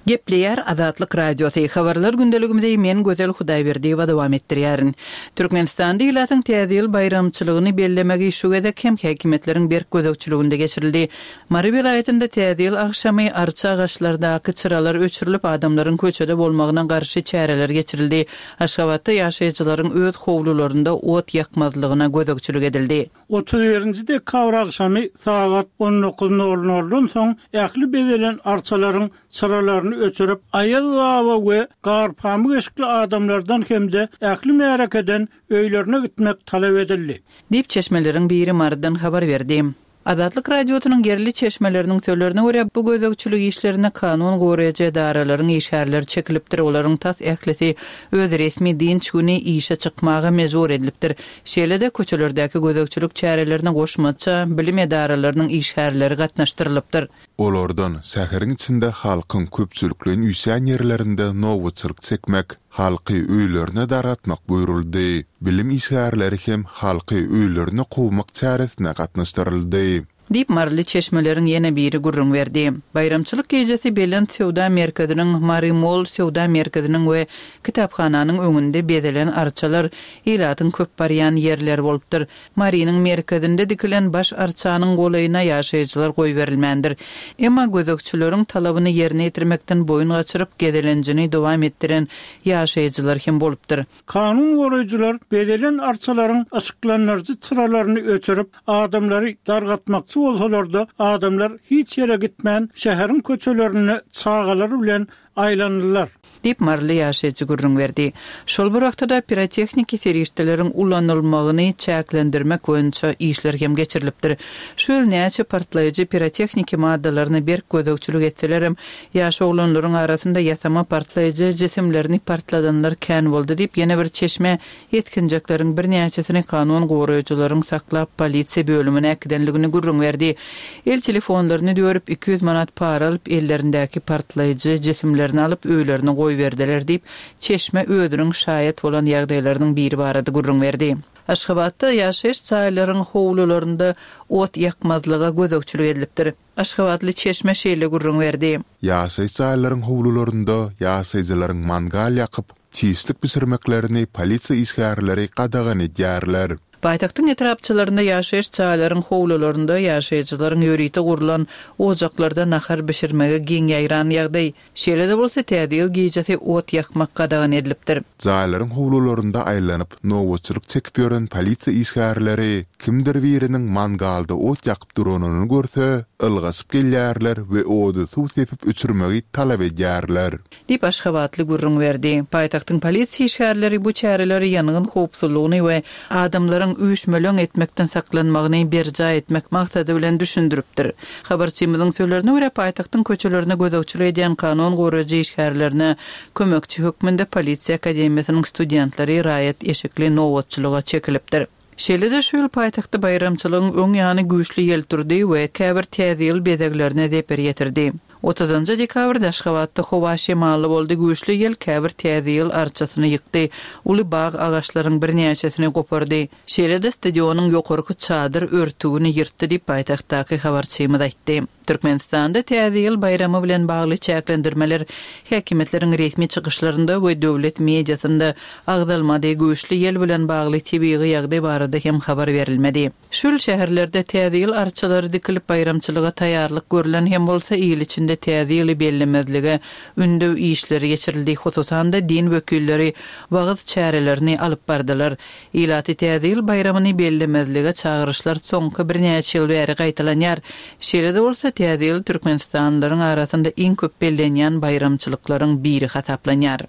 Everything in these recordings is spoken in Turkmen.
Gepleyer Azatlyk Radiosu habarlar gündeligimizde men Gözel Hudaýberdiýewa dowam etdirýärin. Türkmenistanda ýylatyň täze ýyl bayramçylygyny bellemegi şu gezek hem häkimetleriň berk gözegçiliginde geçirildi. Mary vilayetinde täze ýyl akşamy arça agaçlardaky çıralar öçürilip adamlaryň köçede bolmagyna garşy çäreler geçirildi. Aşgabatda ýaşaýjylaryň öz howlularynda ot ýakmazlygyna gözegçilik edildi. 31-nji dekabr akşamy saat 19:00'dan soň ähli bedelen arçalaryň çıralaryny öçürüp aýal baba we garpamy eşikli adamlardan hemde ähli märekeden öýlerine gitmek talap edildi. Dip çeşmeleriň biri Mardan habar berdi. Azatlyk radiosynyň gerli çeşmeleriniň söýlerine görä bu gözegçilik işlerine kanun goraýaky daralaryň işgärleri çekilipdir. Olaryň tas ählisi öz resmi dinç güni işe çykmagy mejbur edilipdir. Şeýlede köçelerdäki gözegçilik çärelerine goşmaça bilim edaralarynyň işgärleri gatnaşdyrylypdyr. Olardan säheriň içinde halkyň köpçülikliň üýsän ýerlerinde nowatçylyk çekmek, halky öýlerine daratmak buýruldy. Bilim işgärleri hem halky öýlerine gowmak çäresine gatnaşdyryldy. Dip marly çeşmeleriň ýene biri gurrun berdi. Bayramçylyk gejesi Belen Sewda merkeziniň Marimol Sewda merkeziniň we kitapxananyň öňünde bedelen arçalar ýylatyň köp barýan ýerler bolupdyr. Mariniň merkezinde dikilen baş arçanyň golaýyna ýaşaýjylar goý berilmendir. Emma gözegçileriň talabyny ýerine ýetirmekden boyun gaçyryp gedelenjini dowam etdiren ýaşaýjylar hem bolupdyr. Kanun goraýjylar bedelen arçalaryň açyklanarjy çyralaryny öçürüp adamlary dargatmakçy bolsalarda adamlar hiç yere gitmän şäheriň köçelerini çağalar bilen aýlandylar. Dip marly ýaşaýjy gurrun berdi. Şol bir wagtda pirotexnik serişdeleriň ulanylmagyny çäklendirmek boýunça işler hem geçirilipdir. Şol näçe partlaýjy pirotexnik maddalaryny berk gözegçilik etselerem, ýaş oglanlaryň arasynda ýasama partlaýjy jisimlerini partladanlar kän boldy dip ýene bir çeşme ýetkinjekleriň bir näçesini kanun goraýjylaryň saklap polisiýa bölümine äkidenligini gurrun berdi. El telefonlaryny dörüp 200 manat para alyp ellerindäki partlaýjy jisimlerini alyp öýlerine goý verdiler dip çeşme ödürüň şaýat bolan ýagdaýlarynyň biri barady gurrun berdi. Aşgabatda ýaşaýyş çaýlaryň howlularynda ot ýakmazlyga gözegçilik edilipdir. Aşgabatly çeşme şeýle gurrun berdi. Ýaşaýyş çaýlaryň howlularynda ýaşaýjylaryň mangal ýakyp çiýslik pişirmeklerini polisiýa işgärleri qadagan edýärler. Paýtagtyň etrapçylarynda ýaşaýyş çaýlaryň howlularynda ýaşaýjylaryň ýörite gurulan ojaklarda nahar bişirmege giň ýaýran ýagdaý. Şeýlede bolsa täze ýyl gejesi ot ýakmak qadagan edilipdir. Çaýlaryň howlularynda aýlanyp nowatçylyk çekip ýören polisiýa işgärleri kimdir biriniň mangalda ot ýakyp duranyny görse, ylgasyp gelýärler we odu suw sepip öçürmegi talap edýärler. Dip Aşgabatly gurrun berdi. Paýtagtyň polisiýa işgärleri bu çäreleri ýanygyň howpsuzlygyny we adamlaryň üýüşmelöň etmekden saklanmagyny berja etmek maksady bilen düşündiripdir. Habarçymyzyň söýlerine görä paýtagtyň köçelerine gözegçilik edýän kanun goraýjy işgärlerine kömekçi hökmünde polisiýa akademiýasynyň studentlary raýat eşikli nowatçylyga çekilipdir. Şeýlede şu ýyl paýtagtda bayramçylygyň öň ýany güýçli ýelturdy we käbir täze ýyl bedeglerine zeper ýetirdi. 30 dekabrda Aşgabatda howa şemaly boldy. Güýçli ýel käbir täze ýyl arçasyny ýykdy. Uly bag agaçlaryň bir näçesini gopardy. Şeýlede stadionyň ýokarky çadyr örtügini ýyrtdy diýip paýtagtdaky habarçymyz aýtdy. Türkmenistanda täze ýyl bayramy bilen bagly çäklendirmeler häkimetleriň resmi çykyşlarynda we döwlet mediasynda agdalmady. Güýçli ýel bilen bagly tebii ýagdaý barada hem habar berilmedi. Şol şäherlerde täze ýyl arçalary dikilip bayramçylyga taýýarlyk görülen hem bolsa ýyl içinde täze ýyly bellemezlige ündöw işleri geçirildi. Hususanda din wekilleri wagt çärelerini alyp bardylar. Ýylaty täze ýyl bayramyny bellemezlige çağırışlar soňky bir näçe ýyl bäri gaýtalanýar. Şeýlede bolsa täze ýyl Türkmenistanlaryň arasynda iň köp bellenýän bayramçylyklaryň biri hasaplanýar.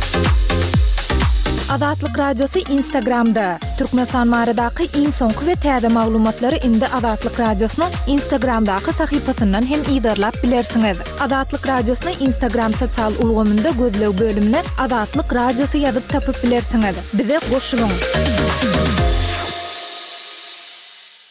Azatlyk radiosu Instagramda. Türkmenistan maradaky iň soňky we täze maglumatlary indi Azatlyk radiosynyň Instagramdaky sahypasyndan hem ýydarlap bilersiňiz. Azatlyk radiosyny Instagram sosial ulgamynda gözlew bölümine Azatlyk radiosu ýazyp tapyp bilersiňiz. Bize goşulyň.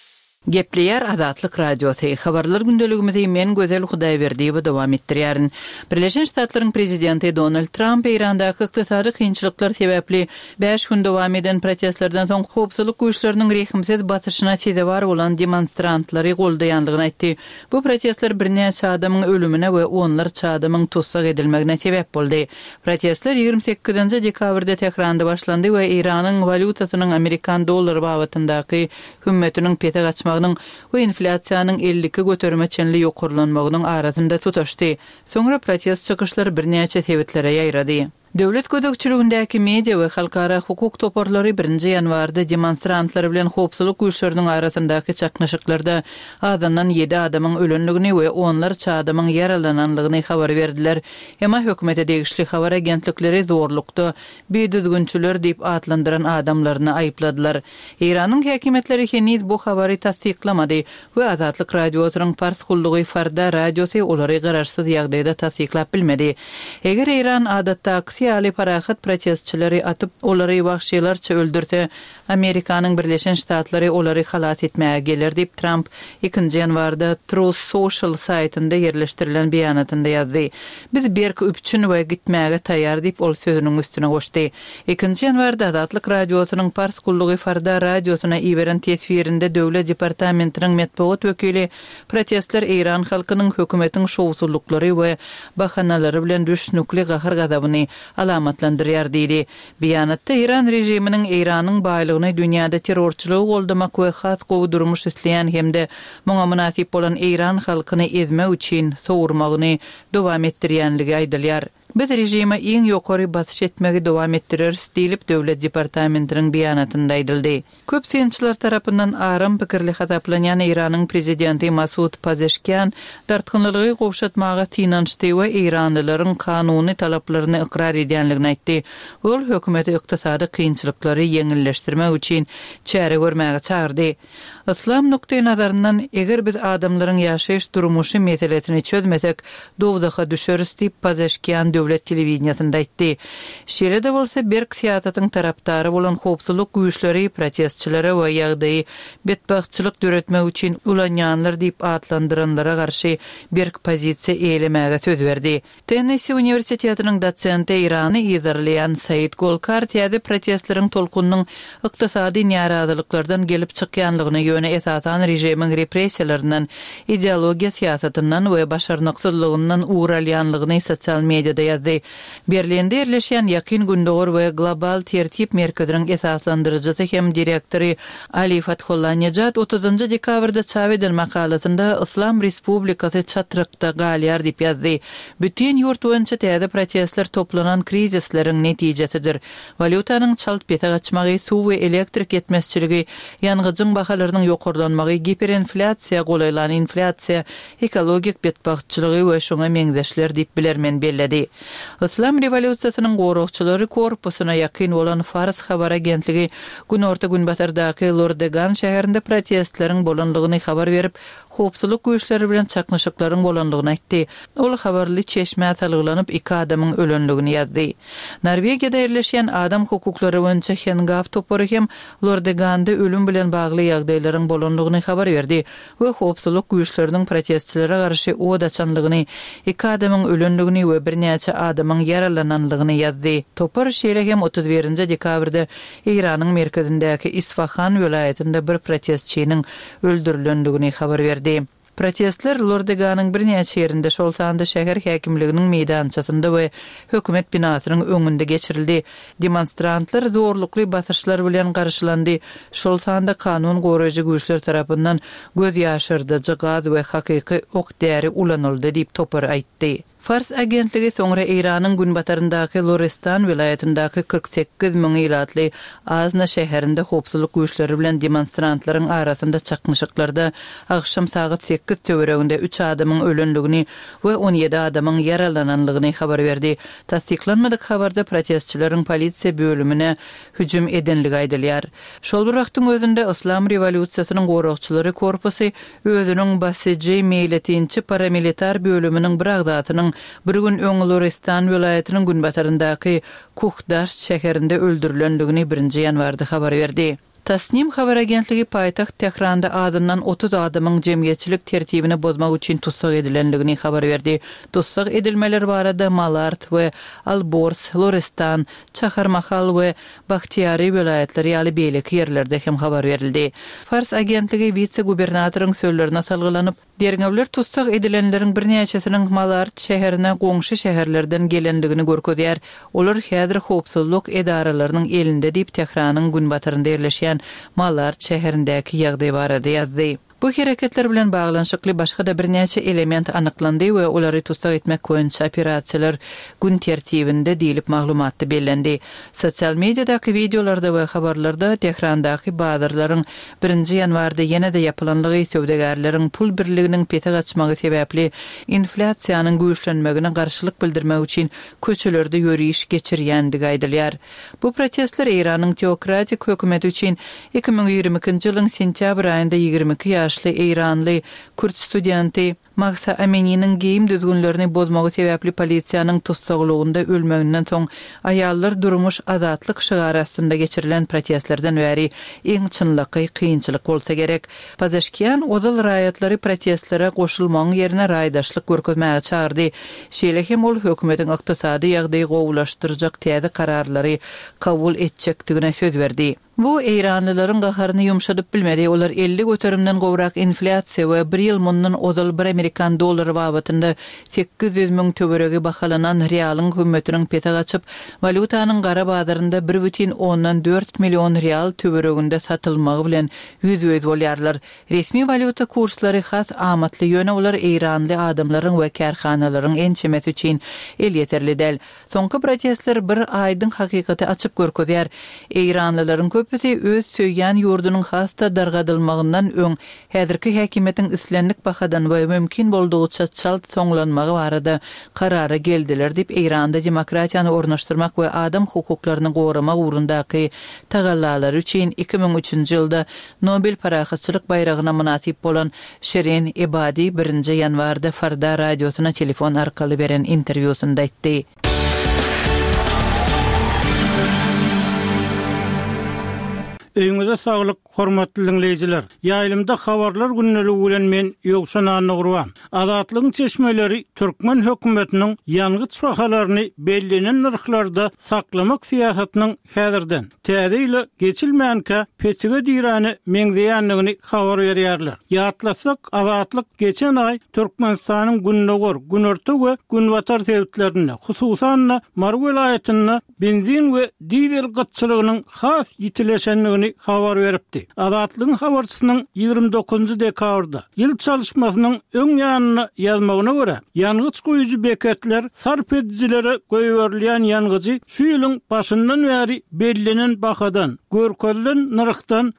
Gepleyer Azatlyk Radiosu. Habarlar gündeligimizi men Gözel Hudaýberdi we dowam etdirýärin. Birleşen Ştatlaryň prezidenti Donald Trump Irandaky ykdysady kynçylyklar sebäpli 5 gün dowam eden protestlerden soň howpsuzlyk güýçleriniň rehimsiz batyşyna sebäp bolan demonstrantlary goldaýanlygyny aýtdy. Bu protestler birnäçe adamyň ölümine we onlarça adamyň tutsak edilmegine sebäp boldy. Protestler 28-nji dekabrda Tehranda başlandy we Iranyň valutasynyň Amerikan dollary babatyndaky hümmetiniň pete gaçmagynyň we inflasiýanyň 50-ke götermeçenli ýokurlanmagynyň arasynda tutaşdy. Soňra protest çykyşlary birnäçe sebetlere ýaýrady. Döwlet gödekçiligindäki media we halkara hukuk toparlary 1-nji ýanwarda demonstrantlar bilen howpsuzlyk güýçleriniň arasyndaky çaknaşyklarda azandan 7 adamyň ölenligini we onlarça adamyň yaralananlygyny habar berdiler. Emma hökümete degişli habar agentlikleri zorlukda bedüzgünçüler diýip atlandyran adamlaryny aýpladylar. Iranyň häkimetleri henüz bu habary tasdiklamady we Azatlyk Radiosynyň parskullygy Farda Radiosy olary gararsyz ýagdaýda tasdiklap bilmedi. Eger Iran adatda siyali parahat protestçileri atıp olary wagşylarça öldürse, Amerikanyň Birleşen Ştatlary olary halat etmäge gelir diýip Trump 2-nji ýanwarda Truth Social saytynda ýerleşdirilen beýanatynda ýazdy. Biz berk üpçün we gitmäge taýýar diýip ol sözüniň üstüne goşdy. 2-nji ýanwarda Azatlyk Radiosynyň parskullygy Farda Radiosyna iweren tesbirinde döwlet departamentiniň medeniýet wekili protestler Iran halkynyň hökümetiň şowsuzlyklary we bahanalary bilen düşnükli gahar gazabyny alamatlandyrýar diýdi. Beýanatda Iran rejiminiň Iranyň baýlygyny dünýäde terrorçylygy goldamak we has gowy durmuş isleýän hemde muňa münasip bolan Iran halkyny ezmek üçin sowurmagyny dowam etdirýänligi aýdylýar. Biz rejime iň ýokary batyş etmegi dowam etdireriz diýilip döwlet departamentiniň beýanatynda aýdyldy. Köp synçylar tarapyndan aram pikirli hataplanýan Iranyň prezidenti Masud Pezeshkian dartgynlygy gowşatmaga tinançdy we Iranlylaryň kanuny talaplaryny ikrar edýänligini aýtdy. Ol hökümeti ykdysady kynçylyklary ýeňilleşdirmek üçin çäre görmäge çağırdy. İslam noktaý nazaryndan eger biz adamlaryň ýaşaýyş durmuşy meselesini çözmesek, dowdaha düşeriz diýip Pezeshkian döwlet telewizionyasynda aýtdy. Şeýle-de bolsa berk siýasatyň tarapdary bolan howpsuzlyk güýçleri protestçilere we ýagdaýy betbagtçylyk döretmek üçin ulanýanlar diýip atlandyranlara garşy berk pozisiýa eýlemege söz berdi. Tennessee Universitetining dosenti Irany ýazarlayan Said Golkar ýa-da protestleriň tolkunynyň ykdysady narazyliklardan gelip çykýanlygyny ýöne esasan rejimiň repressiýalarinden, ideologiýa siýasatyndan we başarnyksızlygyndan uğralýanlygyny sosial mediada ýazdy. Berlinde ýerleşýän Ýakyn Gündogor we Global Tertip merkeziniň esaslandyrjysy hem direktori Ali Fathullah Nejat 30-njy dekabrda çap edilen makalasynda İslam Respublikasy çatrykda galýar diýip ýazdy. Bütün ýurt boýunça täze protestler toplanan krizisleriň netijesidir. Valutanyň çalt pete gaçmagy, suw we elektrik ýetmezçiligi, ýangyjyň bahalarynyň ýokurlanmagy, hiperinflasiýa, golaýlan inflasiýa, ekologik betbagtçylygy we şoňa meňzeşler diýip bilermen belledi. İslam revolýusiýasynyň gorukçylary korpusuna ýakyn bolan Fars habar agentligi gün orta gün batardaky Lordegan şäherinde protestleriň bolanlygyny habar berip, howpsuzlyk güýçleri bilen çaknaşyklaryň bolanlygyny aýtdy. Ol habarly çeşme talgylanyp 2 adamyň ölenligini ýazdy. Norwegiýada ýerleşýän adam hukuklary boýunça Hengaf topary hem Lordeganda ölüm bilen bagly ýagdaýlaryň bolanlygyny habar berdi we howpsuzlyk güýçleriniň protestçilere garşy oda açanlygyny, 2 adamyň ölenligini we birnäçe adamyň yaralananlygyny ýazdy. Topar şeýle hem 31-nji dekabrda Iranyň merkezindäki Isfahan welaýetinde bir protestçiniň öldürilenligini habar berdi. Protestler Lordeganyň birnäçe ýerinde şolsanda şäher häkimliginiň meýdançasynda we hökümet binasynyň öňünde geçirildi. Demonstrantlar zorlukly basyşlar bilen garşylandy. Şolsanda kanun goraýjy güýçler tarapyndan göz ýaşyrdyjy gaz we hakyky ok däri ulanyldy diýip topar aýtdy. Fars agentligi soňra Iranyň günbataryndaky Lorestan welaýetindäki 48 000 ilatly Azna şäherinde howpsuzlyk güýçleri bilen demonstrantlaryň arasynda çaknaşyklarda akşam saat 8 töwereginde 3 adamyň ölenligini we 17 adamyň yaralananlygyny habar berdi. Tasdiklanmadyk habarda protestçileriň polisiýa bölümine hüjüm edenligi aýdylýar. Şol bir wagtyň özünde İslam revolýusiýasynyň gorukçylary korpusy özüniň basyjy meýletinçi paramilitar bölüminiň bir agzatynyň bir gün Öňülorestan welaýetiniň günbataryndaky Kuhdaş şäherinde öldürilenligini 1-nji ýanwarda habar berdi. Tasnim haber agentligi paytaxt Tehranda adından 30 adamın cemiyetçilik tertibini bozmak için tutsak edilenligini haber verdi. Tutsak edilmeler barada Malart ve Albors, Lorestan, Çaharmahal ve Bahtiyari vilayetleri ýaly beýleki yerlerde hem haber verildi. Fars agentligi vice-gubernatorun sözlerine salgılanıp, derňewler tutsak edilenlerin birnäçesiniň Malart şäherine goňşy şäherlerden gelenligini görkezýär. Olar häzir howpsuzlyk edaralarynyň elinde diýip Tehranyň günbatarynda ýerleşýän Malart şäherindäki ýagdaý barada ýazdy. Bu hareketler bilen bağlanşykly başga da birnäçe element anyklandy we olary tutsak etmek boýunça operasiýalar gün tertibinde diýilip maglumatdy bellendi. Sosial mediadaky videolarda we habarlarda Tehrandaky bazarlaryň 1-nji ýanwarda ýene-de ýapylanlygy söwdegärleriň pul birliginiň pete gaçmagy sebäpli inflasiýanyň güýçlenmegine garşylyk bildirmek üçin köçelerde ýöriş geçirýändigi aýdylýar. Bu protestler Iranyň teokratik hökümeti üçin 2022-nji ýylyň sentýabr aýynda 22 ýaşly İranly Kürt studenti Mahsa Amini'nin giyim düzgünlerini bozmagy sebäpli polisiýanyň tutsagylygynda ölmeginden soň aýallar durmuş azatlyk şygarasynda geçirilen protestlerden bäri iň çynlyky kynçylyk bolsa gerek. Pazaşkiyan ozal raýatlary protestlere goşulmagyň ýerine raýdaşlyk görkezmäge çağırdy. Şeýle hem ol hökümetiň ykdysady ýagdaýy gowulaşdyrjak täze kararlary kabul etjekdigine söz berdi. Bu İranlıların gaharını yumşadıp bilmedi. Olar 50 göterimden gowrak inflasiýa we 1 ýyl mundan ozal 1 Amerikan dolary babatynda 800 000 töweregi bahalanan realyň hökümetiniň pete gaçyp, valutanyň gara bazarynda 1,4 milyon real töwereginde satylmagy bilen ýüzüýüz bolýarlar. Resmi valuta kurslary has amatly ýöne olar İranly adamlaryň we kärhanalaryň ençemesi üçin el ýeterli däl. Soňky protestler bir aýdyň hakykaty açyp görkezýär. İranlylaryň köpüsi öz söýýän ýurdunyň hasta dargadylmagyndan öň häzirki häkimetiň islenlik bahadan we mümkin boldugyça çalt soňlanmagy barada karara geldiler diýip Iranda demokratiýany ornaşdyrmak we adam hukuklaryny goramak ugrundaky tagallalary üçin 2003-nji ýylda Nobel parahatçylyk bayragyna munasip bolan Shirin Ebadi 1-nji ýanwarda Farda radiosuna telefon arkaly beren interwýusunda aýtdy. Öňüňize saglyk, hormatly dinleýijiler. Ýaýlymda habarlar günneligi bilen men Ýogşan Anygurwan. Azatlygyň çeşmeleri Türkmen hökümetiniň ýangıç bahalaryny bellenen narhlarda saklamak siýasatynyň häzirden täze ile geçilmeýänke petige diýrany meňzeýänligini habar berýärler. Ýatlasak, azatlyk geçen ay Türkmenistanyň günnegor, günorta we günbatar sebäplerine, hususan Marw vilayatyny benzin we dizel gatçylygynyň has ýitileşenligini habar beripdi. Azatlygyň habarçysynyň 29 dekabrda ýyl çalışmasynyň öň ýanyny ýazmagyna görä, ýangıç goýucu beketler sarp edicilere goýberilýän ýangıjy şu ýylyň başyndan bäri bellenen bahadan, görkezlen narhdan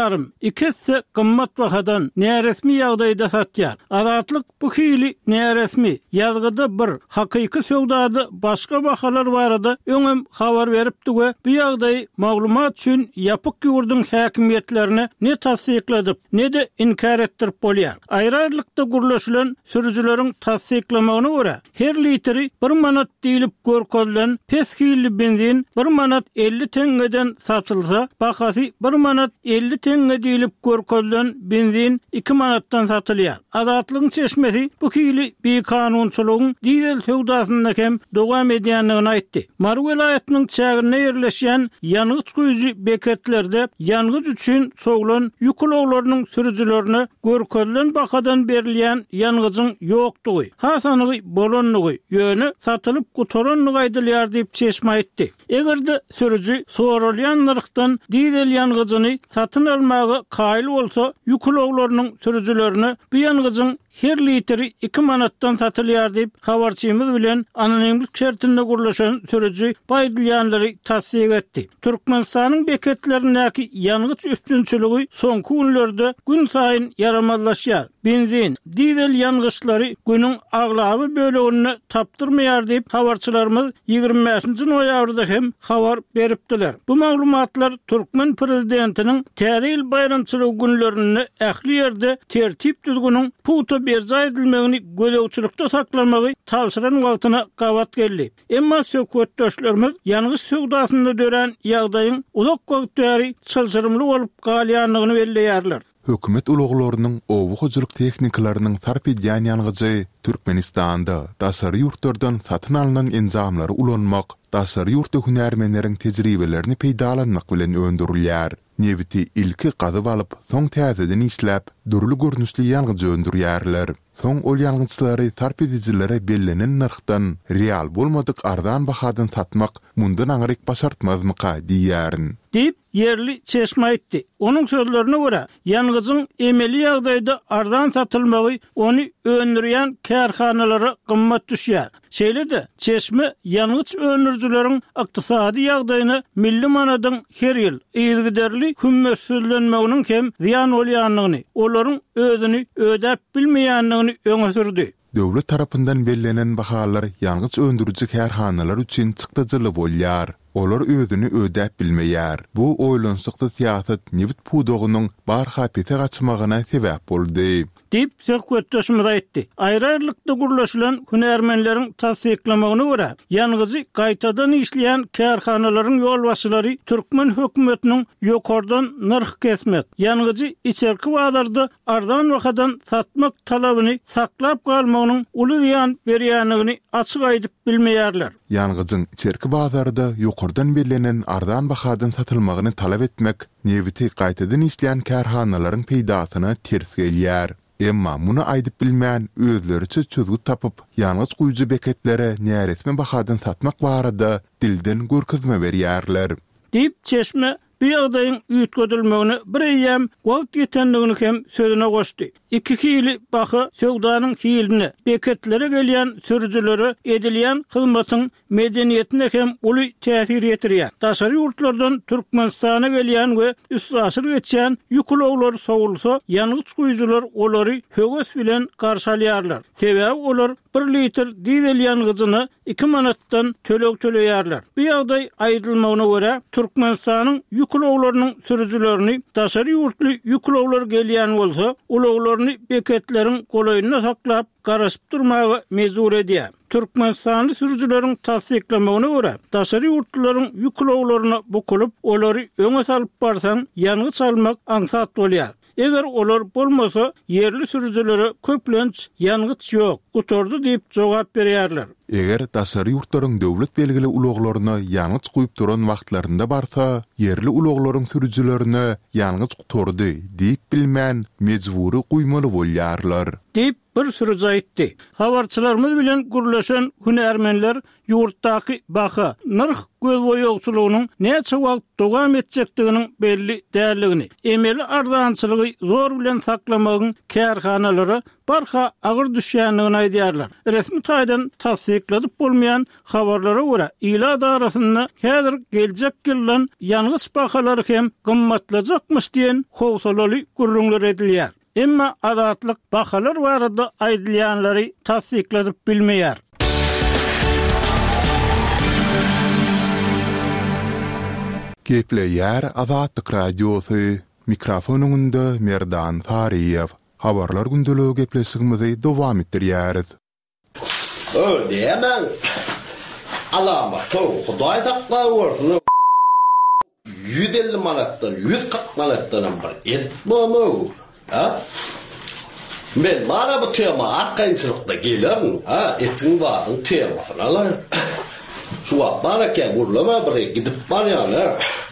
1,5-2 gymmat bahadan näresmi ýagdaýda satýar. Azatlyk bu hili näresmi ýazgyda bir hakyky söwdady başga bahalar barada öňem habar beripdi we bu ýagdaý maglumat üçin ýapyk ýurdun häkimiýetlerini ne tasdikledyp, ne de inkar etdirip bolýar. Aýrarlykda gurlaşylan sürüjüleriň tasdiklamagyna görä, her litri 1 manat diýilip görkezlen peskili benzin 1 manat 50 teňgeden satylsa, bahasy 1 manat 50 teňge diýilip görkezlen benzin 2 manatdan satylýar. Azatlygyň çeşmesi bu hili bir kanunçylygyň dizel söwdasynda hem dowam edýänligini aýtdy. Marw vilayatynyň çägine ýerleşýän ýangıç goýucu beketlerde ýangıç üçin soglan ýükloglarynyň sürüjilerini görkezlen bahadan berilýän ýangıjyň ýokdugy, hasanygy bolanlygy ýöne satylyp gutoranlygy aýdylýar diýip çeşme aýtdy. Egerde sürüji sorulýan narhdan dizel ýangıjyny satyn almagy kaýyl bolsa, ýükloglarynyň sürüjilerini bu ýangıjyň her litri 2 manatdan satylýar diýip habarçymyz bilen anonimlik şertinde gurlaşan sürüji baýdylýanlary tasdik etdi. Türkmenistanyň beketlerindäki ýangıç üstünçüligi soňky günlerde gün saýyn yaramazlaşýar. benzin, dizel yanğışlary günüň aglaby bölegini tapdyrmaýar diýip habarçylarymyz 25-nji noýabrda hem habar beripdiler. Bu maglumatlar Türkmen prezidentiniň täze ýyl bayramçylyk günlerini ähli ýerde tertip düzgünüň puta berza edilmegini gölegçilikde saklanmagy tawsyran wagtyna gabat geldi. Emma söhbetdeşlerimiz yanğış söwdasynda dören ýagdaýyň uzak wagtary çylşyrymly bolup galýanlygyny belleýärler. Hökümet uluglarynyň owu hojuluk tehnikalarynyň tarp edýän ýalgyjy Türkmenistanda daşary ýurtlardan satyn alynan enzamlary ulanmak, daşary ýurtda hünärmenleriň tejribelerini peýdalanmak bilen öndürilýär. Neviti ilki gazyp alyp, soň täzeden isläp, dürli görnüşli ýalgyjy öndürýärler. Soň ol ýalgyjlary tarp edijilere bellenen narhdan real bolmadyk ardan bahadan satmak mundan aňryk başartmazmyka diýärin. Dip yerli çeşme aýtdy. Onuň sözlerine görä, ýalgyjyň emeli ýagdaýda ardan satylmagy ony öndürýän kärhanalary gymmat düşýär. Şeýle-de çeşme ýalgyç öndürjüleriň ykdysady ýagdaýyny milli manadan her ýyl ýylgyderli hümmetlenmeginiň hem ziýan bolýanlygyny, olaryň özüni ödäp bilmeýänligini öňe sürdi. Döwlet tarapyndan bellenen bahalar ýalgyç öndürjü kärhanalar üçin çykdyjyly bolýar. Olar özüni ödäp bilmeýär. Bu oýlansykda siýasat Nevit Pudogynyň barha pete gaçmagyna sebäp boldy. Dip söhbetdeşimiz aýtdy. Aýrarlykda gurlaşylan hünärmenleriň tasdiklamagyna görä, ýalgyjy gaýtadan işleýän kärhanalaryň ýolbaşçylary Türkmen hökümetiniň ýokardan narh kesmek, ýalgyjy içerki bazarda ardan wakadan satmak talabyny saklap galmagynyň uly ýan berýänligini açyk aýdyp bilmeýärler. Ýalgyjyň içerki bazarda ýokardan bellenen ardan bahadan satylmagyny talap etmek, neviti gaýtadan işleýän kärhanalaryň peýdasyna ters gelýär. Emma muny aýdyp bilmän özleriçe çözgüt tapyp, ýalňyç guýjy beketlere näretme bahadan satmak barada dilden görkezme berýärler. Dip çeşme bu ýagdaýyň üýtgedilmegini bir ýem wagt ýetenligini hem sözüne goşdy. Iki hili baha söwdanyň hilini, beketlere gelýän sürüjülere edilýän hyzmatyň medeniýetine hem uly täsir ýetirýär. Daşary ýurtlardan Türkmenistana gelýän we üst asyr geçýän ýükloglar sowulsa, ýalňyç guýjylar olary höwes bilen garşalýarlar. Sebäbi olar 1 litr dizel ýalgyjyny 2 manatdan töleýärler. Bu ýagdaý aýdylmagyna görä Türkmenistanyň ýükloglarynyň sürüjülerini daşary ýurtly ýükloglar gelýän bolsa, ulaglaryny beketleriň golaýyna saklap garaşyp durmagy mezur edýär. Türkmenistanly sürüjüleriň tasdiklamagyna görä, daşary ýurtlaryň ýükloglaryna bukulup, olary öňe salyp barsaň, ýalňyç almak aňsat bolýar. Eger olar bolmasa, yerli sürüjülere köplenç ýalňyç ýok, gutordy diýip jogap berýärler. Eger daşary ýurtlaryň döwlet belgili ulaglaryna ýalňyç guýup duran wagtlarynda barsa, yerli ulaglaryň sürüjülerine ýalňyç gutordy diýip bilmän mejbury guýmaly bolýarlar. Diýip bir sürüj aýtdy. Habarçylarymyz bilen gurlaşan hünärmenler ýurtdaky baha, narh gözboýagçylygynyň näçe wagt dowam etjekdiginiň belli dälligini, emeli ardançylygy zor bilen saklamagyň kärhanalary barha agyr düşýänligini aýdýarlar. Resmi taýdan tasdikladyp bolmaýan habarlara görä, ýyla darasynda häzir geljek ýyldan ýalňyç bahalary hem gymmatlajakmyş diýen howsalaly gurrunlar edilýär. Emma adatlyk bahalar barada aýdylýanlary tasdikladyp bilmeýär. Gepleýär Azatlyk radiosu, mikrofonunda Merdan Fariýew. Habarlar gündeligi gepleşigimizi dowam etdirýäris. Diýemem. Alama tow Hudaý takla bolsun. 150 manatdan 140 manatdan bir et bolmagy. Ha? Men mana bu tema arkaýçylykda gelerim. Ha, etiň baryň temasyn alar. Şu baraka gurlama bir gidip barýan.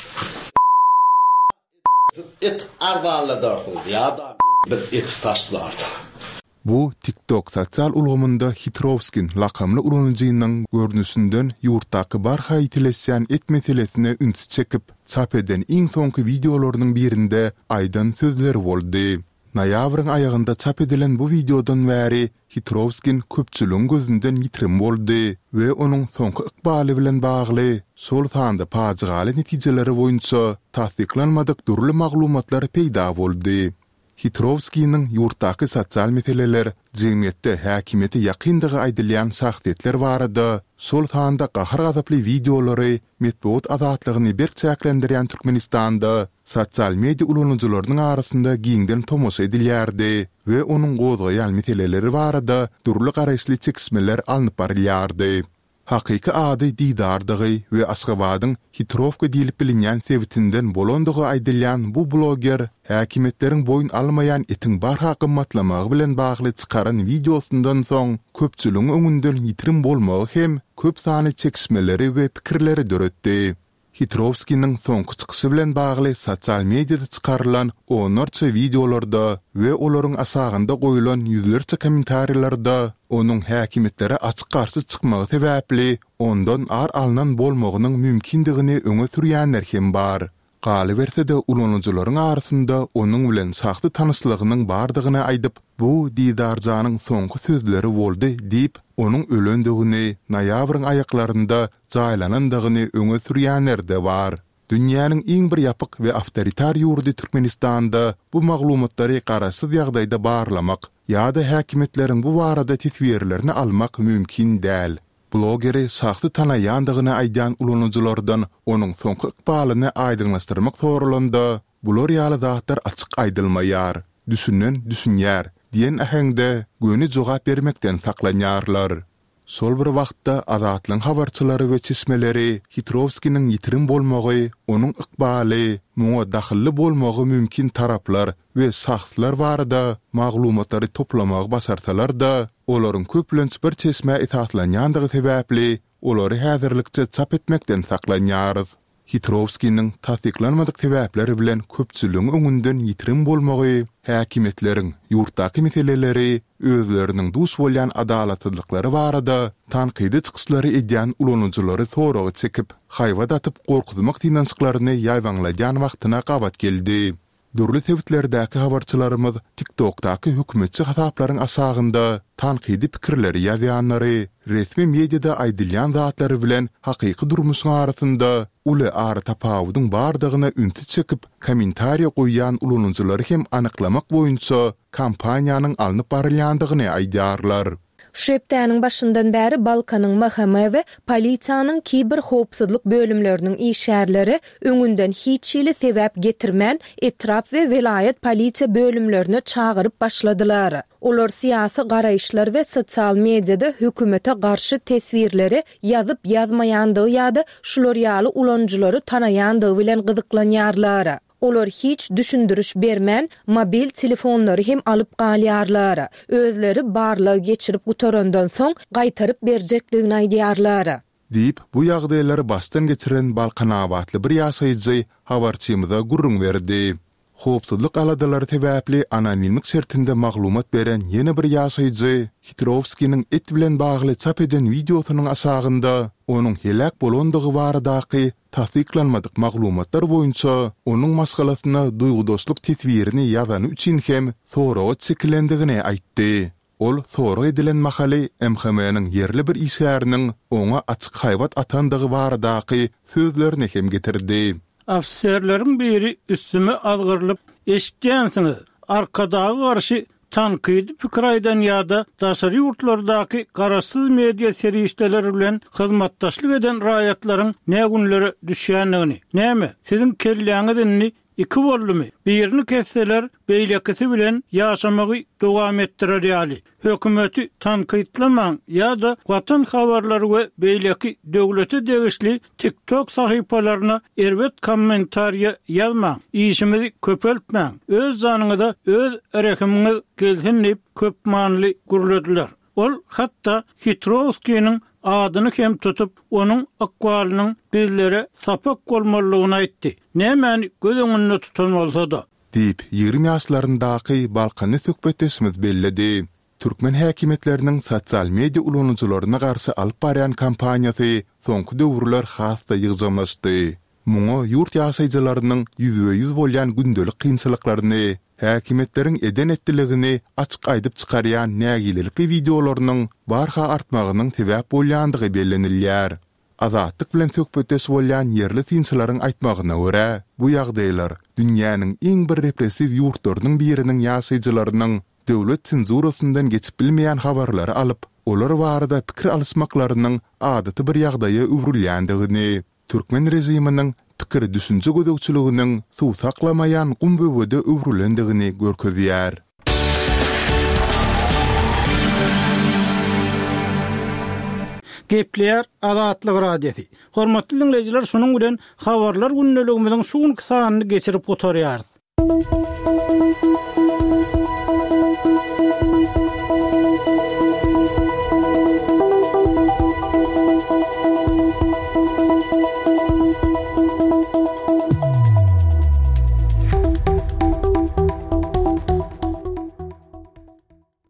Et arwaladarsın ýa-da bir et taşlardy. Bu TikTok sosial ulgamynda Hitrovskin lakamly ulanjynyň görnüşinden ýurtdaky barha itileşýän et meselesine üns çekip çap eden iň soňky videolarynyň birinde aýdan sözler boldy. Noýabryň aýagynda çap edilen bu videodan bäri Hitrovskin köpçüligiň gözünden ýitirim boldy we onuň soňky ykbaly bilen bagly şol sanda paýjaly netijeleri boýunça tasdiklanmadyk durly maglumatlar peýda boldy. Hitrovski'nin yurtdaki sotsial meseleler, jemgyýetde häkimeti ýakyndygy aýdylýan saxtetler barada, sol tanda gahar gazaply videolary metbuat azatlygyny berçäklendirýän Türkmenistanda sotsial media ulanjylarynyň arasynda giňden tomos edilýärdi we onuň gozgaýan meseleleri barada durly garaşly çekişmeler alınıp barylýardy. Hakyky ady didardygy we Aşgabatyň Hitrovka diýilip bilinýän sebitinden bolandygy aýdylýan bu bloger häkimetleriň boyun almaýan etiň barha gymmatlamagy bilen bagly çykaran videosundan soň köpçüligiň öňünden ýitirim bolmagy hem köp sany çekişmeleri we pikirleri döretdi. Hitrovski'nin soňky çykyşy bilen bagly sosial mediada çykarylan onarça videolarda we olaryň asagynda goýulan ýüzlerçe kommentariýlarda onuň häkimetlere açyk garşy çykmagy sebäpli ondan ar alynan bolmagynyň mümkindigini öňe sürýänler hem bar. Galy berse de ulanjylaryň arasynda onuň bilen saxty tanyslygynyň bardygyny aýdyp, bu didarjanyň soňky sözleri boldy diýip, onuň ölendigini, noýabryň aýaklarynda jaýlanandygyny öňe sürýänler de bar. Dünýäniň iň bir ýapyk we awtoritar ýurdy Türkmenistanda bu maglumatlary garaşsyz ýagdaýda barlamak ýa-da häkimetleriň bu barada tesbirlerini almak mümkin däl. Blogeri saxty tanaýandygyny aýdan ulanjylardan onuň soňky ykbalyny aýdynlaşdyrmak sorulanda bular ýaly zatlar açyk aýdylmaýar, düşünen düşünýär diýen ähengde göni jogap bermekden saklanýarlar. Sol bir wagtda azatlyň habarçylary we çeşmeleri Hitrovski'nin ýitirim bolmagy, onuň ykbaly, muňa dahilli bolmagy mümkin taraplar we saxtlar barada maglumatlary toplamagy basarsalar da, olaryň köplenç bir çeşme etatlanýandygy sebäpli olary häzirlikçe çap etmekden saklanýar. Hitrovski'nin tasdiklanmadyk sebäpleri bilen köpçüligiň öňünden ýitirim bolmagy, häkimetleriň ýurtdaky meseleleri, özleriniň dus bolýan adalatlyklary barada tanqidi çykyşlary edýän ulanjylary soragy çekip, haýwat atyp gorkutmak tinançyklaryny ýaýwanlaýan wagtyna gabat geldi. Durly sebitlerdäki habarçylarymyz TikTok'daky hökümetçi hasaplaryň asagynda tanqidi pikirleri ýazýanlary, resmi mediada aýdylýan zatlary bilen hakyky durmuşyň arasynda uly ara tapawudyň bardygyna ünti çekip kommentariýa goýýan ulanjylary hem anyklamak boýunça kampaniýanyň alınıp barylýandygyny aýdýarlar. Şepdäniň başyndan bäri Balkanyň mahkama we polisiýanyň kiber howpsuzlyk bölümleriniň işgärleri öňünden hiç ýyly sebäp getirmän etrap we vilayet polisiýa bölümlerine çagyryp başladylar. Olar siýasy garaýşlar we sosial mediada hökümete garşy tesbirleri ýazyp ýazmaýandygy ýa-da şular ýaly ulanjylary tanaýandygy bilen gyzyklanýarlar. Olar hiç düşündürüş bermän mobil telefonlary hem alyp galýarlar. Özleri barlygy geçirip gutarandan soň gaýtaryp berjekdigini aýdýarlar. Diýip bu ýagdaýlary başdan geçiren Balkanabatly bir ýaşaýjy habarçymyza gurrun berdi. Howpsuzlyk aladalary sebäpli anonimlik şertinde maglumat beren ýene bir ýaşaýjy Hitrovski'nin et bilen bagly çap eden videosynyň asagynda onuň helak bolandygy baradaky tasdiklanmadyk maglumatlar boýunça onuň masgalasyna duýgudoslyk tesbirini ýazany üçin hem soragy çekilendigini aýtdy. Ol soragy edilen mahaly MHM-niň yerli bir işgäriniň oňa açyk haýwat atandygy baradaky sözlerini hem getirdi. Afserlerin biri üstüme algırılıp eşitdiňsiňiz. Arkadagy garşy tanqidi pikir aýdan ýa-da daşary ýurtlardaki garaşsyz media serişdeleri bilen hyzmatdaşlyk eden raýatlaryň nägünlere düşýändigini, näme siziň kelläňizni iki bollumy birini kesseler beýlekisi bilen ýaşamagy dowam etdirer ýaly. Hökümeti tanqidlamaň ýa-da watan habarlary we beýleki döwlete degişli TikTok sahypalaryna erbet kommentariýa ýazmaň, işimizi köpeltmäň, öz zanyňyza öz erekimiňiz gelsin diýip köp manly guruladylar. Ol hatda Hitrovski'nin adyny hem tutup onuň akwalynyň bizlere sapak bolmalygyny aýtdy. Nämäni göz öňünde tutan bolsa-da diýip 20 ýaşlaryndaky Balkany söhbetesimiz belledi. Türkmen häkimetleriniň sosial media ulanjylaryna garşy alyp barýan kampaniýasy soňky döwürler hasda ýygyjamlaşdy. Muňa ýurt ýaşaýjylarynyň ýüzbe-ýüz bolýan gündelik kynçylyklaryny, häkimetleriň eden etdiligini açyk aýdyp çykarýan nägilelikli videolarynyň barha artmagynyň sebäp bolýandygy bellenilýär. azatlyk bilen söhbetdeş bolýan yerli tinçilaryň aýtmagyna görä, bu ýagdaýlar dünýäniň iň bir repressiw ýurtlarynyň biriniň ýaşaýjylarynyň döwlet senzurasyndan geçip bilmeýän habarlary alyp, olar barada pikir alysmaklarynyň adaty bir ýagdaýa öwrülýändigini, Türkmen rejiminiň pikir düşünje gödekçiliginiň suw saklamaýan gumböwede öwrülendigini görkezýär. Gepler Azatlyk radiosi. Hormatly dinleyijiler, şunuň bilen habarlar günneligimiziň şu sanyny geçirip oturýarys.